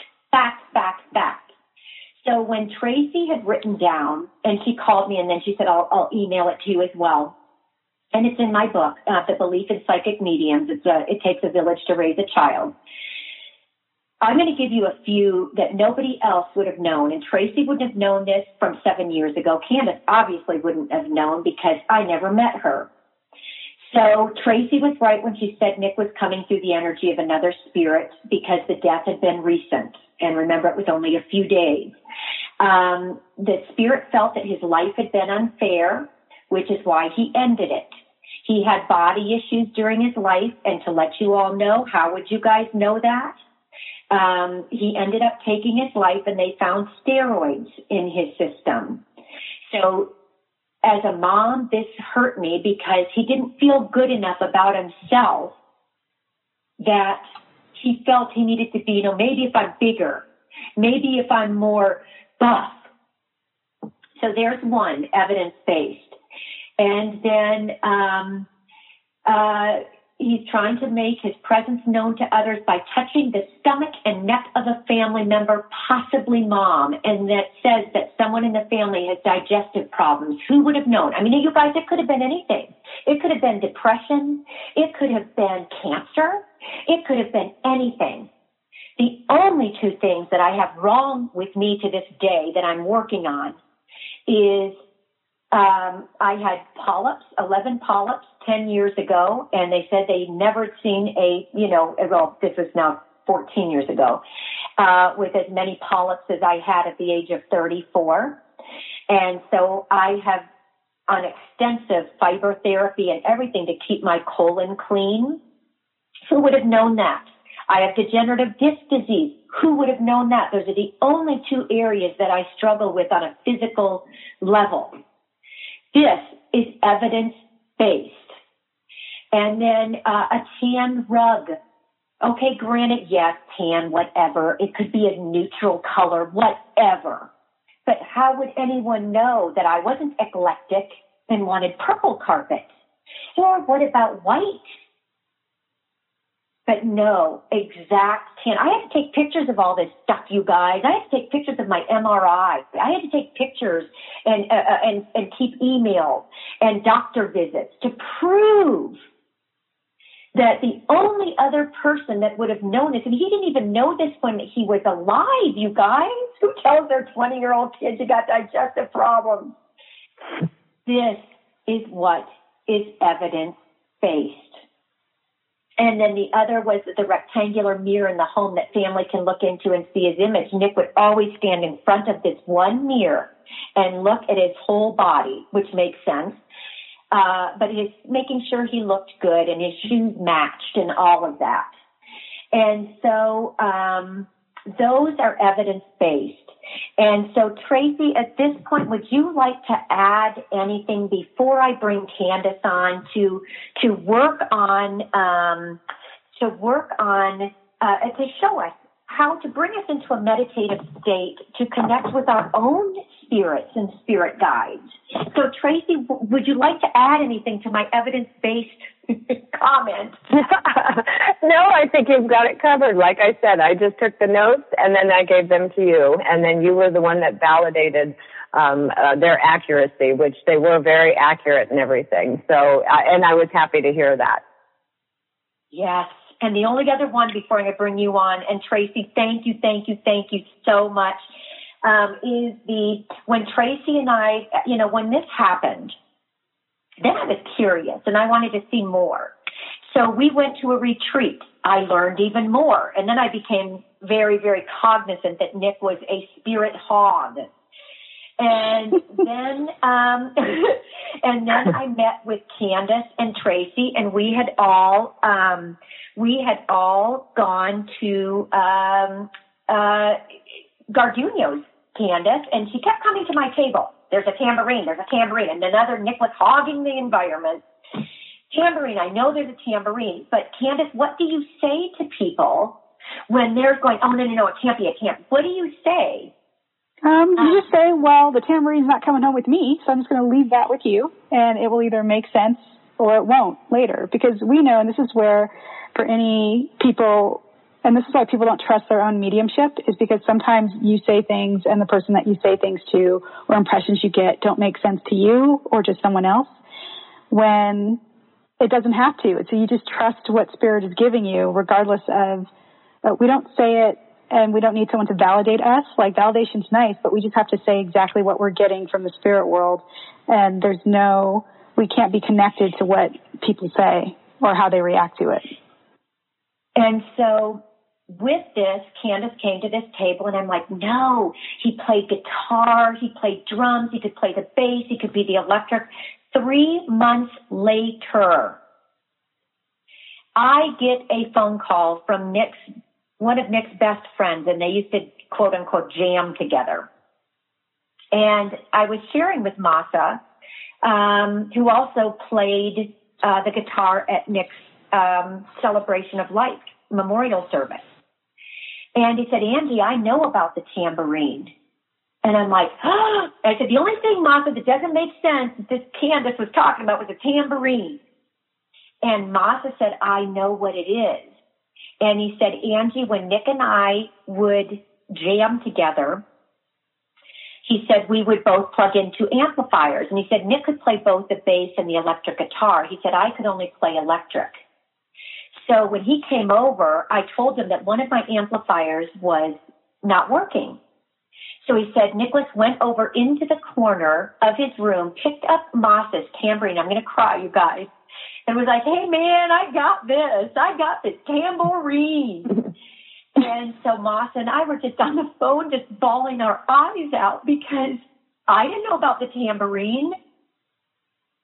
So when Tracy had written down, and she called me and then she said, I'll email it to you as well. And it's in my book, The Belief in Psychic Mediums. It takes a village to raise a child. I'm going to give you a few that nobody else would have known. And Tracy wouldn't have known this from 7 years ago. Candace obviously wouldn't have known because I never met her. So Tracy was right when she said Nick was coming through the energy of another spirit because the death had been recent. And remember, it was only a few days. The spirit felt that his life had been unfair, which is why he ended it. He had body issues during his life, and to let you all know, how would you guys know that? He ended up taking his life, and they found steroids in his system. So as a mom, this hurt me because he didn't feel good enough about himself that he felt he needed to be, maybe if I'm bigger, maybe if I'm more buff. So there's one, evidence-based. And then he's trying to make his presence known to others by touching the stomach and neck of a family member, possibly mom, and that says that someone in the family has digestive problems. Who would have known? I mean, you guys, it could have been anything. It could have been depression. It could have been cancer. It could have been anything. The only two things that I have wrong with me to this day that I'm working on is I had polyps, 11 polyps 10 years ago, and they said they never seen this was now 14 years ago, with as many polyps as I had at the age of 34. And so I have on extensive fiber therapy and everything to keep my colon clean. Who would have known that? I have degenerative disc disease. Who would have known that? Those are the only two areas that I struggle with on a physical level. This is evidence-based. And then a tan rug. Okay, granted, yes, tan, whatever. It could be a neutral color, whatever. But how would anyone know that I wasn't eclectic and wanted purple carpet? Or what about white? But no, exact tan. I had to take pictures of all this stuff, you guys. I had to take pictures of my MRI. I had to take pictures and keep emails and doctor visits to prove that the only other person that would have known this, and he didn't even know this when he was alive, you guys. Who tells their 20-year-old kids you got digestive problems? This is what is evidence-based. And then the other was the rectangular mirror in the home that family can look into and see his image. Nick would always stand in front of this one mirror and look at his whole body, which makes sense. But he's making sure he looked good and his shoes matched and all of that. And so those are evidence-based. And so, Tracy, at this point, would you like to add anything before I bring Candace on to work on to show us how to bring us into a meditative state to connect with our own spirits and spirit guides? So, Tracy, would you like to add anything to my evidence-based comment? No, I think you've got it covered. Like I said, I just took the notes and then I gave them to you, and then you were the one that validated their accuracy, which they were very accurate and everything. So, and I was happy to hear that. Yes. And the only other one before I bring you on, and Tracy, thank you so much, is when Tracy and I, when this happened, then I was curious and I wanted to see more. So we went to a retreat. I learned even more. And then I became very, very cognizant that Nick was a spirit hog. And then, and then I met with Candace and Tracy, and we had all gone to, Garduno's, Candace, and she kept coming to my table. There's a tambourine, and another Nick was hogging the environment. Tambourine, I know there's a tambourine, but Candace, what do you say to people when they're going, oh, no, it can't be, it can't. What do you say? You just say, well, the tambourine's not coming home with me, so I'm just going to leave that with you, and it will either make sense or it won't later. Because we know, and this is where for any people, and this is why people don't trust their own mediumship, is because sometimes you say things and the person that you say things to or impressions you get don't make sense to you or to someone else when it doesn't have to. So you just trust what Spirit is giving you regardless of, we don't say it and we don't need someone to validate us. Like, validation's nice, but we just have to say exactly what we're getting from the spirit world. And we can't be connected to what people say or how they react to it. And so with this, Candace came to this table and I'm like, no, he played guitar, he played drums, he could play the bass, he could be the electric. 3 months later, I get a phone call from one of Nick's best friends, and they used to, quote unquote, jam together. And I was sharing with Masa, who also played the guitar at Nick's Celebration of Life memorial service. And he said, Angie, I know about the tambourine. And I'm like, oh. I said, the only thing, Masa, that doesn't make sense that this Candace was talking about was a tambourine. And Masa said, I know what it is. And he said, Angie, when Nick and I would jam together, he said we would both plug into amplifiers. And he said Nick could play both the bass and the electric guitar. He said I could only play electric. So when he came over, I told him that one of my amplifiers was not working. So he said Nicholas went over into the corner of his room, picked up Masa's tambourine. I'm going to cry, you guys. And was like, hey, man, I got this tambourine. And so Masa and I were just on the phone, just bawling our eyes out because I didn't know about the tambourine.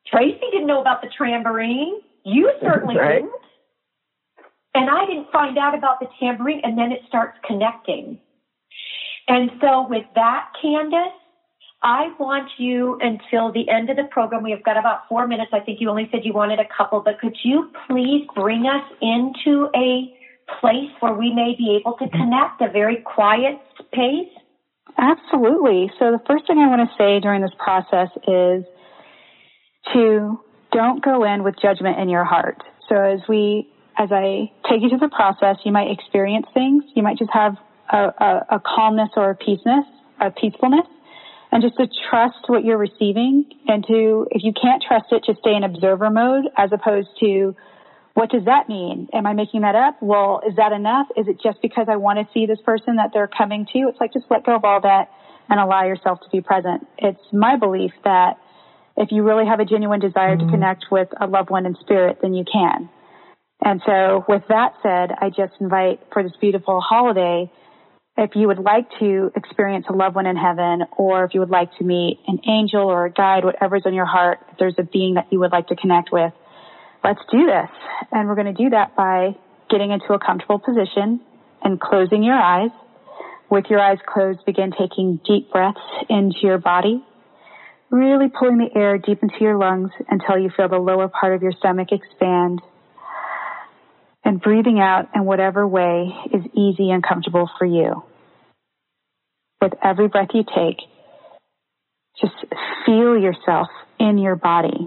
Tracy didn't know about the tambourine. You certainly didn't. And I didn't find out about the tambourine, and then it starts connecting. And so with that, Candace, I want you until the end of the program. We've got about 4 minutes. I think you only said you wanted a couple, but could you please bring us into a place where we may be able to connect, a very quiet space? Absolutely. So the first thing I want to say during this process is to don't go in with judgment in your heart. So as I take you through the process, you might experience things. You might just have a calmness or a peacefulness, and just to trust what you're receiving, and to, if you can't trust it, just stay in observer mode as opposed to, what does that mean? Am I making that up? Well, is that enough? Is it just because I want to see this person that they're coming to? It's like, just let go of all that and allow yourself to be present. It's my belief that if you really have a genuine desire to connect with a loved one in spirit, then you can. And so with that said, I just invite for this beautiful holiday, if you would like to experience a loved one in heaven, or if you would like to meet an angel or a guide, whatever's on your heart, if there's a being that you would like to connect with, let's do this. And we're going to do that by getting into a comfortable position and closing your eyes. With your eyes closed, begin taking deep breaths into your body, really pulling the air deep into your lungs until you feel the lower part of your stomach expand, and breathing out in whatever way is easy and comfortable for you. With every breath you take, just feel yourself in your body.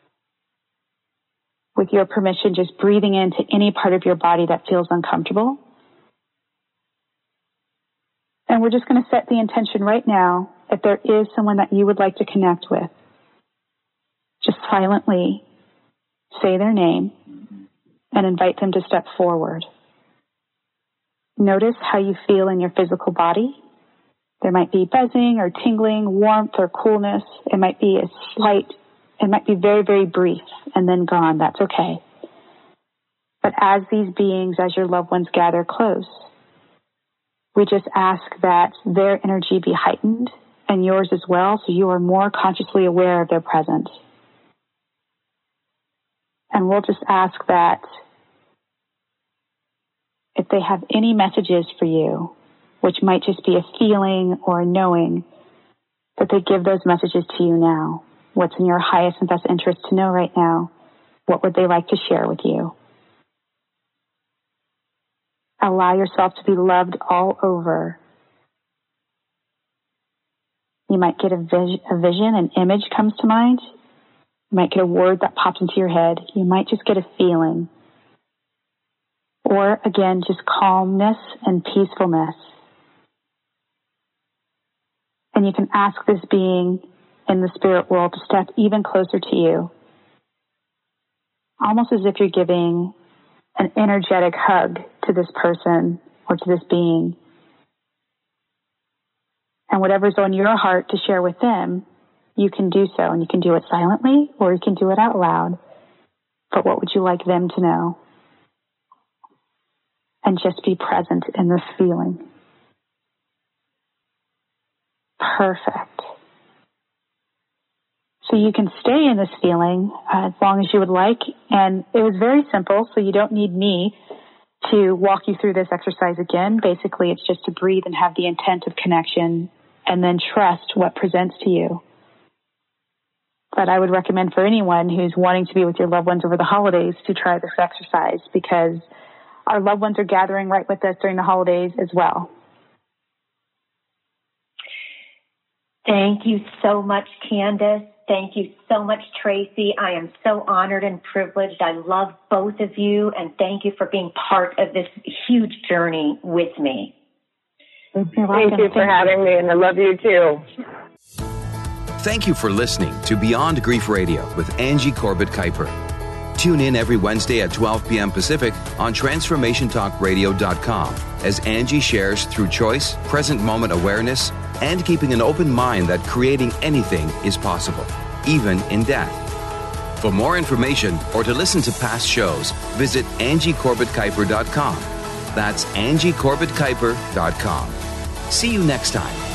With your permission, just breathing into any part of your body that feels uncomfortable. And we're just going to set the intention right now, if there is someone that you would like to connect with, just silently say their name and invite them to step forward. Notice how you feel in your physical body. There might be buzzing or tingling, warmth or coolness. It might be very, very brief and then gone. That's okay. But as these beings, as your loved ones gather close, we just ask that their energy be heightened and yours as well, so you are more consciously aware of their presence. And we'll just ask that if they have any messages for you, which might just be a feeling or a knowing, that they give those messages to you now. What's in your highest and best interest to know right now? What would they like to share with you? Allow yourself to be loved all over. You might get a vision, an image comes to mind. You might get a word that pops into your head. You might just get a feeling. Or again, just calmness and peacefulness. And you can ask this being in the spirit world to step even closer to you. Almost as if you're giving an energetic hug to this person or to this being. And whatever's on your heart to share with them, you can do so. And you can do it silently or you can do it out loud. But what would you like them to know? And just be present in this feeling. Perfect. So you can stay in this feeling as long as you would like. And it was very simple, so you don't need me to walk you through this exercise again. Basically, it's just to breathe and have the intent of connection and then trust what presents to you. But I would recommend for anyone who's wanting to be with your loved ones over the holidays to try this exercise, because our loved ones are gathering right with us during the holidays as well. Thank you so much, Candace. Thank you so much, Tracy. I am so honored and privileged. I love both of you, and thank you for being part of this huge journey with me. Thank you for having me, and I love you too. Thank you for listening to Beyond Grief Radio with Angie Corbett Kuiper. Tune in every Wednesday at 12 p.m. Pacific on TransformationTalkRadio.com as Angie shares through choice, present moment awareness, and keeping an open mind that creating anything is possible, even in death. For more information or to listen to past shows, visit AngieCorbettKuiper.com. That's AngieCorbettKuiper.com. See you next time.